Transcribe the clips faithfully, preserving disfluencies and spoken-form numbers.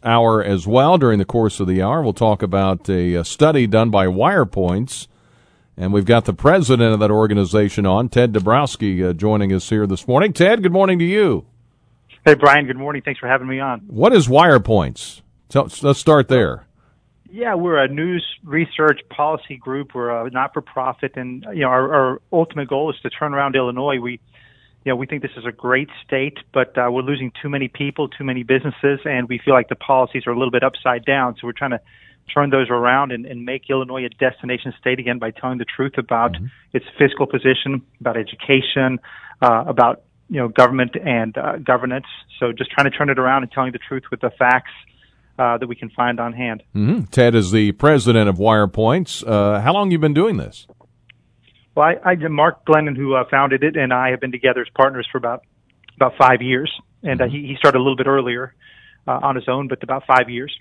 hour as well. During the course of the hour, we'll talk about a, a study done by WirePoints, and we've got the president of that organization on, Ted Dabrowski, uh, joining us here this morning. Ted, good morning to you. Hey, Brian, good morning. Thanks for having me on. What is WirePoints? So, let's start there. Yeah, we're a news research policy group. We're a not-for-profit, and you know our, our ultimate goal is to turn around Illinois. We, you know, we think this is a great state, but uh, we're losing too many people, too many businesses, and we feel like the policies are a little bit upside down. So we're trying to turn those around and, and make Illinois a destination state again by telling the truth about mm-hmm. its fiscal position, about education, uh, about you know government and uh, governance. So just trying to turn it around and telling the truth with the facts Uh, that we can find on hand. Mm-hmm. Ted is the president of WirePoints. Uh, how long have you been doing this? Well, I, I Mark Glennon, who uh, founded it, and I have been together as partners for about about five years. And mm-hmm. uh, he, he started a little bit earlier uh, on his own, but about five years.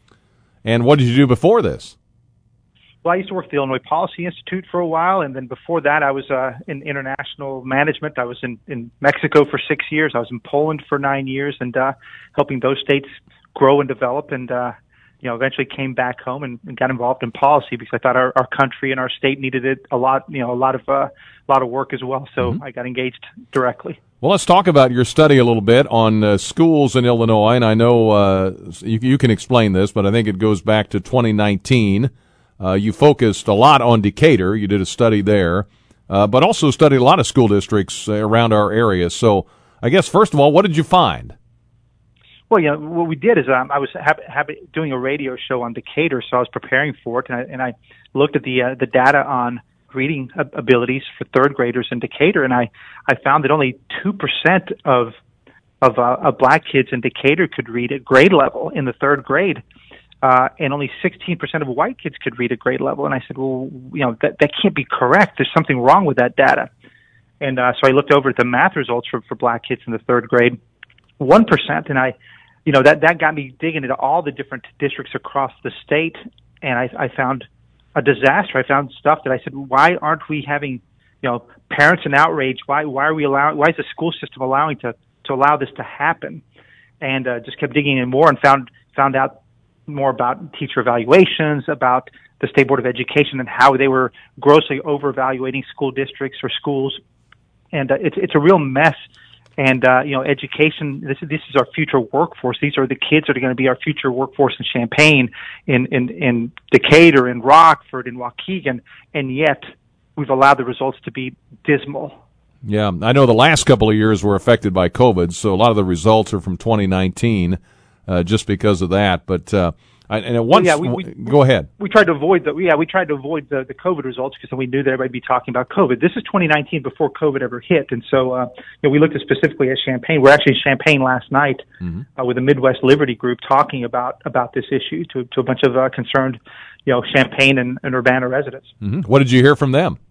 And what did you do before this? Well, I used to work at the Illinois Policy Institute for a while, and then before that, I was uh, in international management. I was in, in Mexico for six years. I was in Poland for nine years, and uh, helping those states grow and develop, and uh, you know, eventually came back home and, and got involved in policy because I thought our, our country and our state needed it a lot, you know, a lot of uh, a lot of work as well. So mm-hmm. I got engaged directly. Well, let's talk about your study a little bit on uh, schools in Illinois, and I know uh, you, you can explain this, but I think it goes back to twenty nineteen. Uh, you focused a lot on Decatur. You did a study there, uh, but also studied a lot of school districts uh, around our area. So I guess, first of all, what did you find? Well, you know, what we did is um, I was ha- ha- doing a radio show on Decatur, so I was preparing for it, and I, and I looked at the uh, the data on reading abilities for third graders in Decatur, and I, I found that only two percent of of, uh, of black kids in Decatur could read at grade level in the third grade, uh, and only sixteen percent of white kids could read at grade level. And I said, well, you know, that that can't be correct. There's something wrong with that data. And uh, so I looked over at the math results for, for black kids in the third grade, one percent, and I. You know, that, that got me digging into all the different districts across the state, and I, I found a disaster. I found stuff that I said, why aren't we having, you know, parents in outrage? Why why are we allowing? Why is the school system allowing to, to allow this to happen? And uh, just kept digging in more and found found out more about teacher evaluations, about the State Board of Education and how they were grossly over-evaluating school districts or schools, and uh, it's it's a real mess. And, uh, you know, education, this, this is our future workforce. These are the kids that are going to be our future workforce in Champaign, in, in, in Decatur, in Rockford, in Waukegan, and yet we've allowed the results to be dismal. Yeah, I know the last couple of years were affected by COVID, so a lot of the results are from twenty nineteen uh, just because of that. But uh, I, and at once, well, yeah, we, we, go ahead. We tried to avoid the yeah we tried to avoid the, the COVID results because we knew that everybody would be talking about COVID. This is twenty nineteen before COVID ever hit, and so uh, you know, we looked at specifically at Champaign. We're actually in Champaign last night mm-hmm. uh, with the Midwest Liberty Group talking about about this issue to to a bunch of uh, concerned you know Champaign and, and Urbana residents. Mm-hmm. What did you hear from them?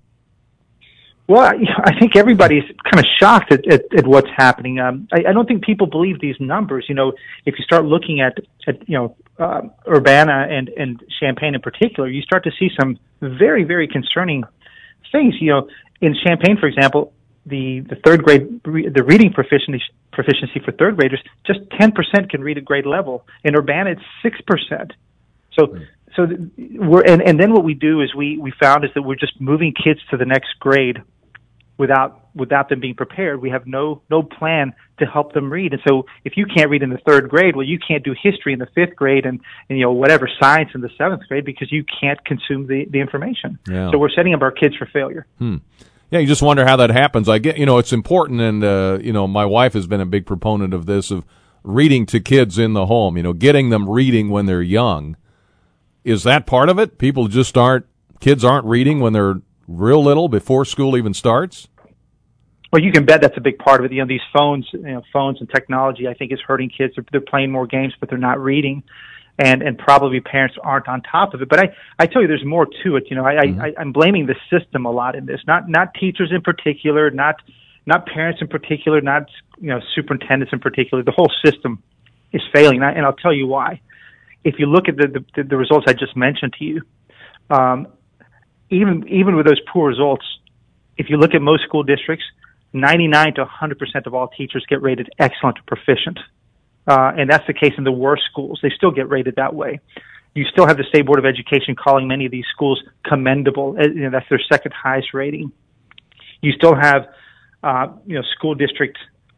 Well, I think everybody's kind of shocked at, at, at what's happening. Um, I, I don't think people believe these numbers. You know, if you start looking at, at you know, uh, Urbana and, and Champaign in particular, you start to see some very, very concerning things. You know, in Champaign, for example, the, the third grade, the reading proficiency, proficiency for third graders, just ten percent can read at grade level. In Urbana, it's six percent. So, mm. so we're, and, and then what we do is we, we found is that we're just moving kids to the next grade without without them being prepared. We have no no plan to help them read. And so if you can't read in the third grade, well, you can't do history in the fifth grade and, and you know, whatever, science in the seventh grade because you can't consume the, the information. Yeah. So we're setting up our kids for failure. Hmm. Yeah, you just wonder how that happens. I get, you know, it's important, and, uh, you know, my wife has been a big proponent of this, of reading to kids in the home, you know, getting them reading when they're young. Is that part of it? People just aren't, kids aren't reading when they're real little before school even starts? Well, you can bet that's a big part of it. You know, these phones, you know, phones and technology, I think, is hurting kids. They're, they're playing more games, but they're not reading, and and probably parents aren't on top of it. But I, I tell you, there's more to it. You know, I, mm-hmm. I I'm blaming the system a lot in this, not not teachers in particular, not not parents in particular, not you know superintendents in particular. The whole system is failing, and, I, and I'll tell you why. If you look at the the, the results I just mentioned to you, um, even even with those poor results, if you look at most school districts, ninety-nine to one hundred percent of all teachers get rated excellent or proficient. uh, and that's the case in the worst schools. They still get rated that way. You still have the State Board of Education calling many of these schools commendable. You know, that's their second highest rating. You still have, uh, you know, school district,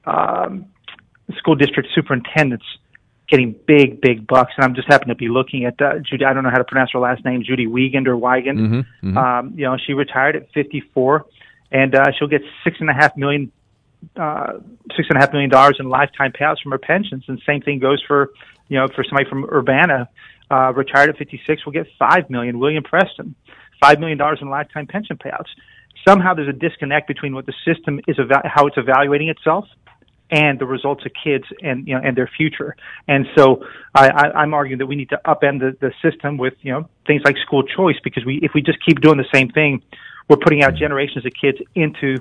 um, school district superintendents getting big, big bucks. And I'm just happen to be looking at uh, Judy. I don't know how to pronounce her last name, Judy Wiegand or Wiegand. Mm-hmm, mm-hmm. Um, you know, she retired at fifty-four, and uh, she'll get six and a half million, uh, six and a half million dollars in lifetime payouts from her pensions. And same thing goes for, you know, for somebody from Urbana, uh, retired at fifty-six, will get five million. William Preston, five million dollars in lifetime pension payouts. Somehow there's a disconnect between what the system is, eva- how it's evaluating itself, and the results of kids and, you know, and their future. And so I, I, I'm arguing that we need to upend the, the system with, you know, things like school choice, because we, if we just keep doing the same thing, we're putting out generations of kids into,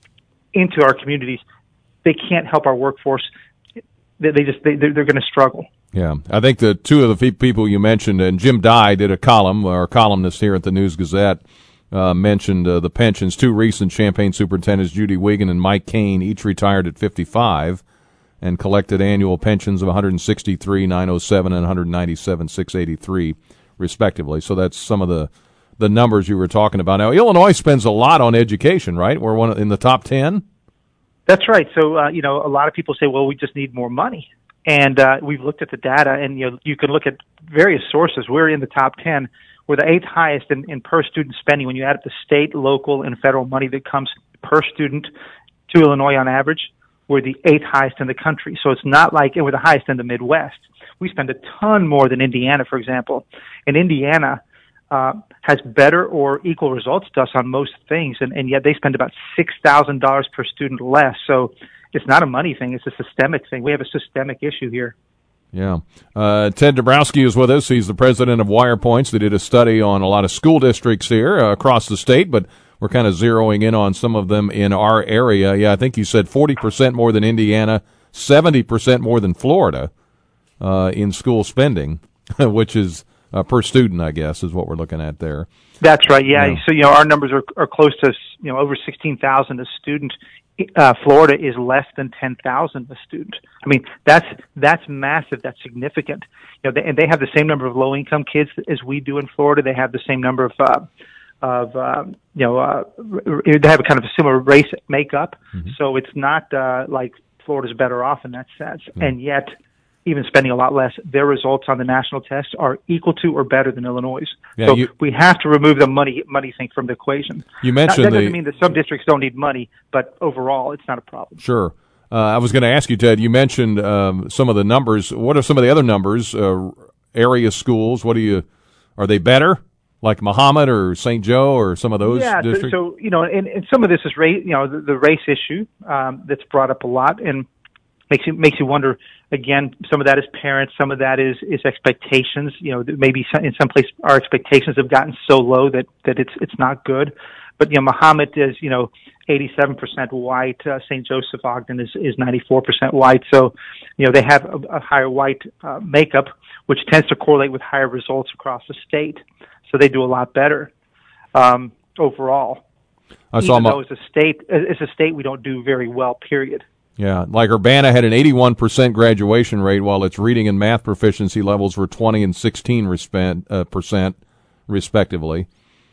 into our communities. They can't help our workforce. They, they just, they, they're, they're going to struggle. Yeah. I think the two of the people you mentioned, and Jim Dye did a column, our columnist here at the News Gazette, Uh, mentioned uh, the pensions. Two recent Champaign superintendents, Judy Wiegand and Mike Kane, each retired at fifty-five and collected annual pensions of one hundred sixty-three thousand nine hundred seven and one hundred ninety-seven thousand six hundred eighty-three, respectively. So that's some of the, the numbers you were talking about. Now, Illinois spends a lot on education, right? We're one in the top ten? That's right. So, uh, you know, a lot of people say, well, we just need more money. And uh, we've looked at the data, and you know, you can look at various sources. We're in the top ten. We're the eighth highest in, in per student spending when you add up the state, local, and federal money that comes per student to Illinois on average. We're the eighth highest in the country. So it's not like and we're the highest in the Midwest. We spend a ton more than Indiana, for example. And Indiana uh, has better or equal results to us on most things, and, and yet they spend about six thousand dollars per student less. So it's not a money thing. It's a systemic thing. We have a systemic issue here. Yeah. Uh, Ted Dabrowski is with us. He's the president of WirePoints. They did a study on a lot of school districts here uh, across the state, but we're kind of zeroing in on some of them in our area. Yeah, I think you said forty percent more than Indiana, seventy percent more than Florida uh, in school spending, which is uh, per student, I guess, is what we're looking at there. That's right, yeah. yeah. So, you know, our numbers are, are close to, you know, over sixteen thousand a student. Uh, Florida is less than ten thousand a student. I mean, that's that's massive. That's significant. You know, they, and they have the same number of low-income kids as we do in Florida. They have the same number of, uh, of um, you know, uh, they have a kind of a similar race makeup. Mm-hmm. So it's not uh, like Florida's better off in that sense. Mm-hmm. And yet, even spending a lot less, their results on the national test are equal to or better than Illinois'. Yeah, so you, we have to remove the money money thing from the equation. You mentioned now, that the, doesn't mean that some districts don't need money, but overall, it's not a problem. Sure. Uh, I was going to ask you, Ted, you mentioned um, some of the numbers. What are some of the other numbers? Uh, area schools, what do you, are they better? Like Muhammad or Saint Joe or some of those yeah, districts? So, so, you know, and, and some of this is race, you know, the, the race issue um, that's brought up a lot, and makes you makes you wonder. Again, some of that is parents, some of that is is expectations. You know, maybe some, in some place our expectations have gotten so low that that it's it's not good. But you know, Muhammad is you know eighty-seven percent white. Uh, Saint Joseph Ogden is is ninety-four percent white. So, you know, they have a, a higher white uh, makeup, which tends to correlate with higher results across the state. So they do a lot better um, overall. I saw Even my, though as a state, as a state, we don't do very well. Period. Yeah, like Urbana had an eighty-one percent graduation rate, while its reading and math proficiency levels were twenty and sixteen percent, uh, percent respectively.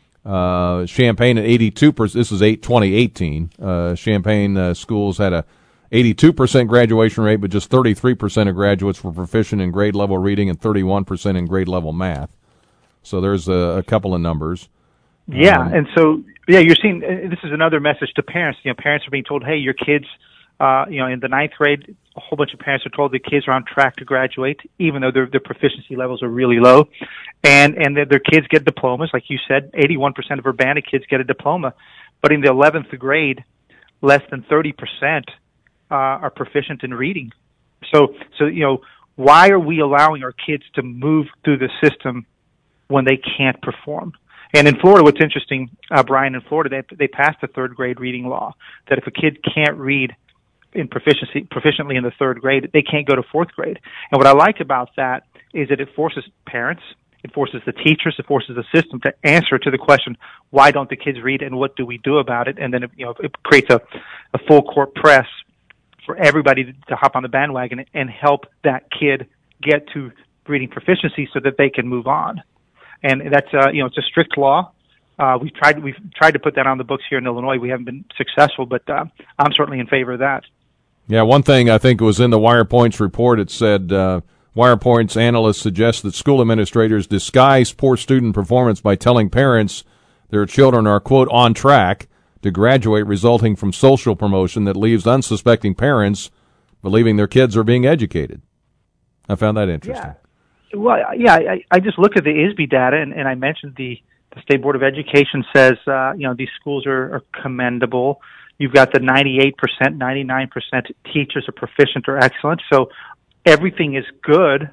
Uh, Champaign at eighty-two percent. This is eight twenty eighteen. Uh, Champaign uh, schools had a eighty-two percent graduation rate, but just thirty-three percent of graduates were proficient in grade level reading and thirty-one percent in grade level math. So there's a, a couple of numbers. Yeah, um, and so yeah, you're seeing. Uh, this is another message to parents. You know, parents are being told, "Hey, your kids." Uh, you know, in the ninth grade, a whole bunch of parents are told the kids are on track to graduate, even though their their proficiency levels are really low, and and that their kids get diplomas, like you said, eighty-one percent of Urbana kids get a diploma, but in the eleventh grade, less than thirty percent uh, are proficient in reading. So, so you know, why are we allowing our kids to move through the system when they can't perform? And in Florida, what's interesting, uh, Brian, in Florida, they they passed a third grade reading law that if a kid can't read in proficiency proficiently in the third grade, they can't go to fourth grade. And what I like about that is that it forces parents, it forces the teachers, it forces the system to answer to the question, why don't the kids read and what do we do about it? And then it, you know, it creates a, a full court press for everybody to, to hop on the bandwagon and help that kid get to reading proficiency so that they can move on. And that's, uh, you know, it's a strict law. Uh, we've tried, we've tried to put that on the books here in Illinois. We haven't been successful, but uh, I'm certainly in favor of that. Yeah, one thing I think was in the WirePoint's report, it said, uh, WirePoint's analysts suggest that school administrators disguise poor student performance by telling parents their children are, quote, on track to graduate, resulting from social promotion that leaves unsuspecting parents believing their kids are being educated. I found that interesting. Yeah. Well, yeah, I, I just looked at the I S B data, and, and I mentioned the, the State Board of Education says, uh, you know, these schools are, are commendable. You've got the ninety-eight percent, ninety-nine percent teachers are proficient or excellent. So everything is good.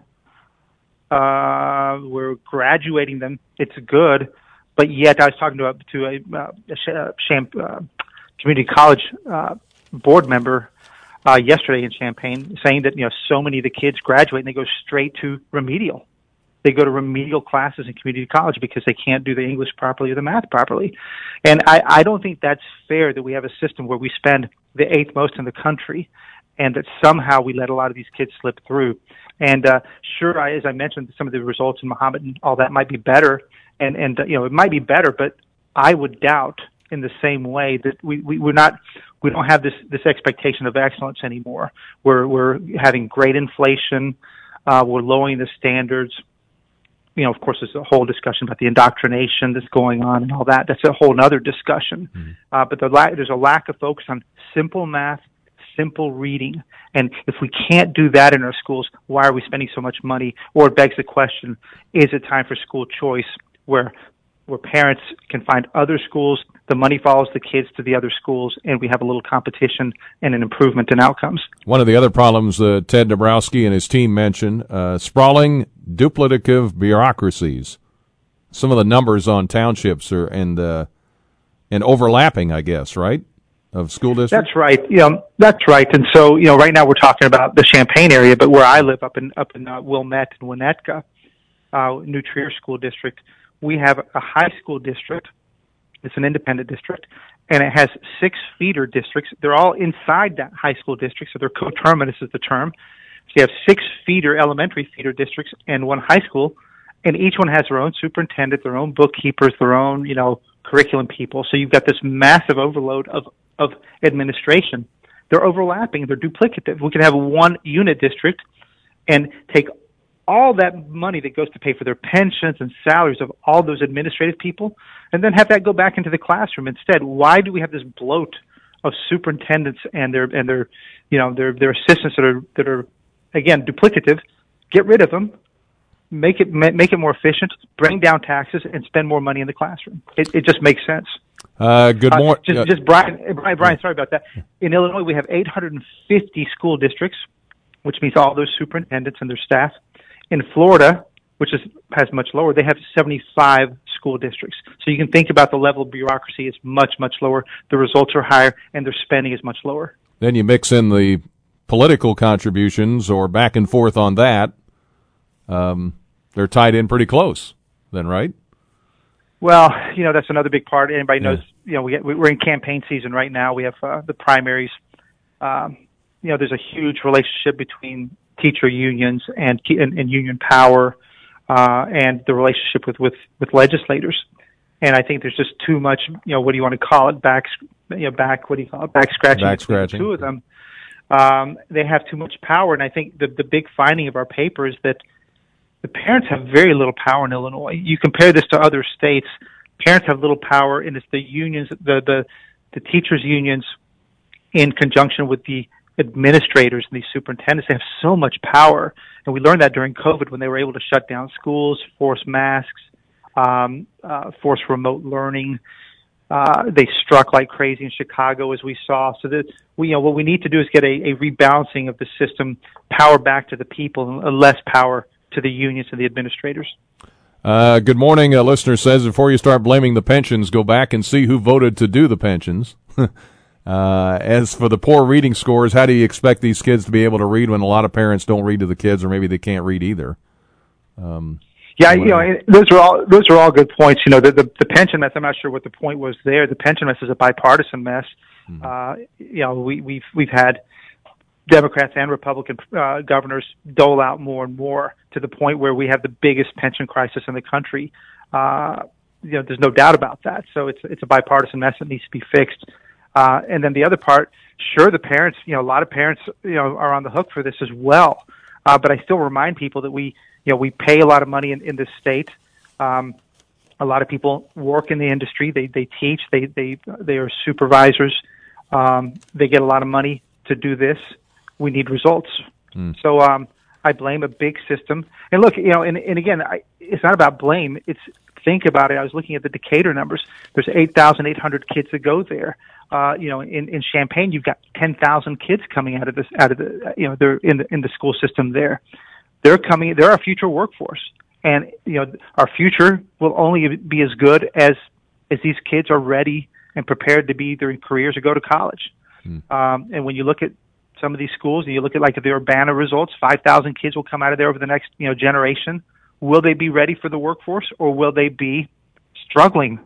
Uh, we're graduating them. It's good. But yet I was talking to a, to a, uh, a Champ, uh, community college uh, board member uh, yesterday in Champaign saying that, you know, so many of the kids graduate and they go straight to remedial. They go to remedial classes in community college because they can't do the English properly or the math properly. And I, I don't think that's fair that we have a system where we spend the eighth most in the country and that somehow we let a lot of these kids slip through. And uh, sure, I, as I mentioned, some of the results in Muhammad and all that might be better. And, and uh, you know, it might be better, but I would doubt in the same way that we, we, we're not, we don't have this, this expectation of excellence anymore. We're, we're having great inflation. Uh, we're lowering the standards. You know, of course, there's a whole discussion about the indoctrination that's going on and all that. That's a whole other discussion. Mm-hmm. Uh, but the la- there's a lack of focus on simple math, simple reading. And if we can't do that in our schools, why are we spending so much money? Or it begs the question, is it time for school choice where where parents can find other schools, the money follows the kids to the other schools, and we have a little competition and an improvement in outcomes? One of the other problems uh, Ted Dabrowski and his team mentioned, uh, sprawling, duplicative bureaucracies. Some of the numbers on townships are and uh, and overlapping, I guess, right, of school districts? That's right. Yeah, that's right. And so, you know, right now we're talking about the Champaign area, but where I live up in up in uh, Wilmette and Winnetka, uh, New Trier School District, we have a high school district. It's an independent district, and it has six feeder districts. They're all inside that high school district, so they're coterminous is the term. So you have six feeder elementary feeder districts and one high school, and each one has their own superintendent, their own bookkeepers, their own, you know, curriculum people. So you've got this massive overload of, of administration. They're overlapping. They're duplicative. We can have one unit district and take all that money that goes to pay for their pensions and salaries of all those administrative people, and then have that go back into the classroom instead. Why do we have this bloat of superintendents and their and their, you know, their their assistants that are that are again duplicative? Get rid of them, make it make it more efficient, bring down taxes, and spend more money in the classroom. It, it just makes sense. Uh, good morning. Uh, just, just Brian, Brian, Brian, sorry about that. In Illinois, we have eight hundred fifty school districts, which means all those superintendents and their staff. In Florida, which is has much lower, they have seventy-five school districts. So you can think about the level of bureaucracy is much, much lower. The results are higher, and their spending is much lower. Then you mix in the political contributions or back and forth on that. Um, they're tied in pretty close then, right? Well, you know, that's another big part. Anybody knows, yeah. you know, we get, we're in campaign season right now. We have uh, the primaries. Um, you know, there's a huge relationship between teacher unions and, and, and union power, uh, and the relationship with, with, with legislators. And I think there's just too much, you know, what do you want to call it? Back, you know, back, what do you call it? Back scratching. Back scratching. The two of them. Um, they have too much power. And I think the, the big finding of our paper is that the parents have very little power in Illinois. You compare this to other states, parents have little power, and it's the unions, the, the, the teachers unions in conjunction with the administrators and these superintendents. They have so much power, and we learned that during COVID when they were able to shut down schools, force masks, um, uh, force remote learning. Uh, they struck like crazy in Chicago, as we saw. So that we, you know, what we need to do is get a, a rebalancing of the system, power back to the people, and less power to the unions and the administrators. Uh, good morning. A listener says, before you start blaming the pensions, go back and see who voted to do the pensions. Uh, as for the poor reading scores, how do you expect these kids to be able to read when a lot of parents don't read to the kids, or maybe they can't read either? Um, yeah, you know, those are all those are all good points. You know, the, the the pension mess. I'm not sure what the point was there. The pension mess is a bipartisan mess. Mm-hmm. Uh, you know, we we've we've had Democrats and Republican uh, governors dole out more and more to the point where we have the biggest pension crisis in the country. Uh, you know, there's no doubt about that. So it's it's a bipartisan mess that needs to be fixed. Uh, and then the other part, sure, the parents, you know, a lot of parents, you know, are on the hook for this as well. Uh, but I still remind people that we, you know, we pay a lot of money in, in this state. Um, a lot of people work in the industry. They they teach. They they they are supervisors. Um, they get a lot of money to do this. We need results. Mm. So um, I blame a big system. And look, you know, and, and again, I, it's not about blame. It's think about it. I was looking at the Decatur numbers. There's eight thousand eight hundred kids that go there. Uh, you know, in, in Champaign, you've got ten thousand kids coming out of this, out of the, you know, they're in the, in the school system there. They're coming, they're our future workforce. And, you know, our future will only be as good as, as these kids are ready and prepared to be either in careers or go to college. Hmm. Um, and when you look at some of these schools and you look at like the Urbana results, five thousand kids will come out of there over the next, you know, generation. Will they be ready for the workforce, or will they be struggling?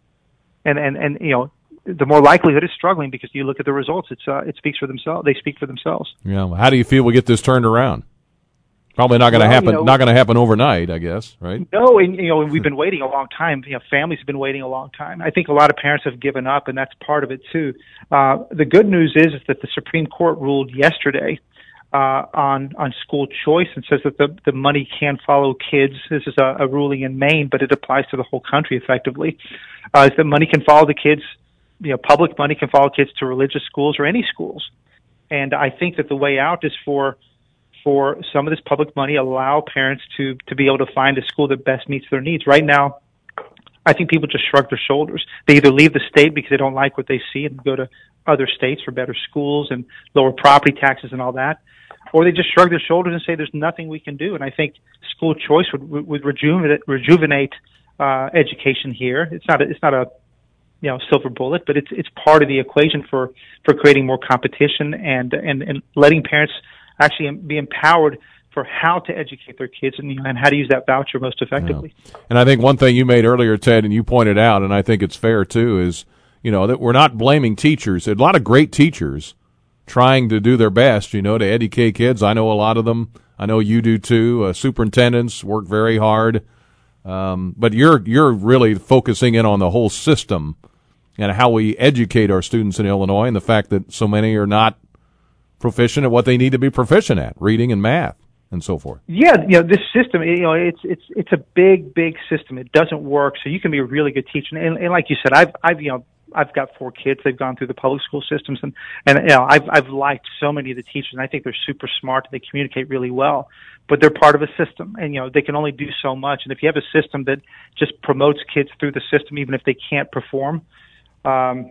And, and, and, you know, the more likelihood is struggling, because you look at the results, it's uh, it speaks for themselves. They speak for themselves. Yeah. Well, how do you feel we get this turned around? Probably not going to well, happen. You know, not going to happen overnight, I guess. Right? No, and you know we've been waiting a long time. You know, families have been waiting a long time. I think a lot of parents have given up, and that's part of it too. Uh, the good news is, is that the Supreme Court ruled yesterday uh, on on school choice and says that the the money can follow kids. This is a, a ruling in Maine, but it applies to the whole country effectively. Uh, is that money can follow the kids. You know, public money can follow kids to religious schools or any schools. And I think that the way out is for for some of this public money, allow parents to, to be able to find a school that best meets their needs. Right now, I think people just shrug their shoulders. They either leave the state because they don't like what they see and go to other states for better schools and lower property taxes and all that, or they just shrug their shoulders and say there's nothing we can do. And I think school choice would, would rejuvenate, rejuvenate uh, education here. It's not a, it's not a you know, silver bullet, but it's it's part of the equation for, for creating more competition and, and, and letting parents actually be empowered for how to educate their kids and, you know, and how to use that voucher most effectively. Yeah. And I think one thing you made earlier, Ted, and you pointed out, and I think it's fair too, is, you know, that we're not blaming teachers. There's a lot of great teachers trying to do their best, you know, to educate kids. I know a lot of them. I know you do too. Uh, superintendents work very hard. Um, but you're you're really focusing in on the whole system and how we educate our students in Illinois, and the fact that so many are not proficient at what they need to be proficient at, reading and math and so forth. Yeah, you know, this system, you know, it's it's it's a big, big system. It doesn't work, so you can be a really good teacher. And, and like you said, I've I've you know I've got four kids. They've gone through the public school systems, and and you know I've I've liked so many of the teachers, and I think they're super smart. They communicate really well, but they're part of a system, and you know they can only do so much. And if you have a system that just promotes kids through the system, even if they can't perform, um,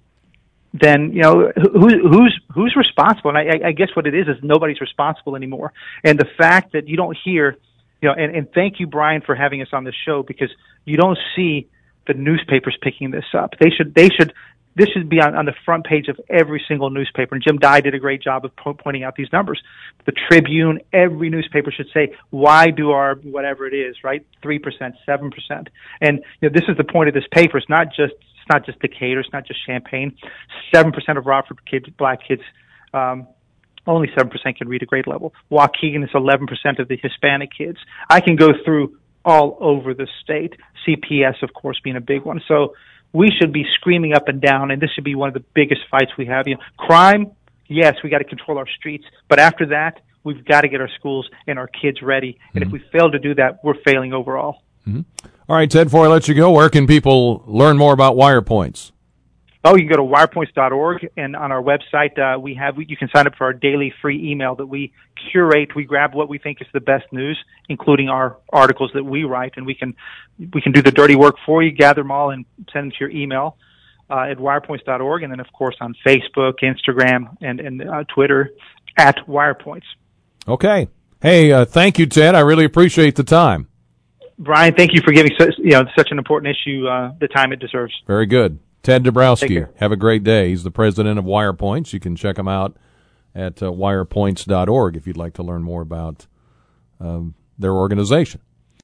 then you know who, who's who's responsible? And I, I guess what it is is nobody's responsible anymore. And the fact that you don't hear, you know, and, and thank you, Brian, for having us on this show, because you don't see the newspapers picking this up. They should they should this should be on, on the front page of every single newspaper. And Jim Dye did a great job of po- pointing out these numbers. The Tribune, every newspaper should say, why do our whatever it is, right, three percent, seven percent? And you know, this is the point of this paper. It's not just It's not just Decatur. It's not just Champaign. Seven percent of Rockford kids, black kids, um, only seven percent can read a grade level. Waukegan is eleven percent of the Hispanic kids. I can go through all over the state. C P S, of course, being a big one. So we should be screaming up and down, and this should be one of the biggest fights we have. You know, crime, yes, we got to control our streets, but after that, we've got to get our schools and our kids ready. And mm-hmm. if we fail to do that, we're failing overall. Mm-hmm. All right, Ted, before I let you go, where can people learn more about WirePoints? Oh, you can go to wire points dot org, and on our website, uh, we have you can sign up for our daily free email that we curate. We grab what we think is the best news, including our articles that we write, and we can we can do the dirty work for you, gather them all, and send them to your email uh, at wire points dot org, and then, of course, on Facebook, Instagram, and, and uh, Twitter at WirePoints. Okay. Hey, uh, thank you, Ted. I really appreciate the time. Brian, thank you for giving such, you know, such an important issue uh, the time it deserves. Very good. Ted Dabrowski, have a great day. He's the president of WirePoints. You can check him out at uh, wire points dot org if you'd like to learn more about um, their organization.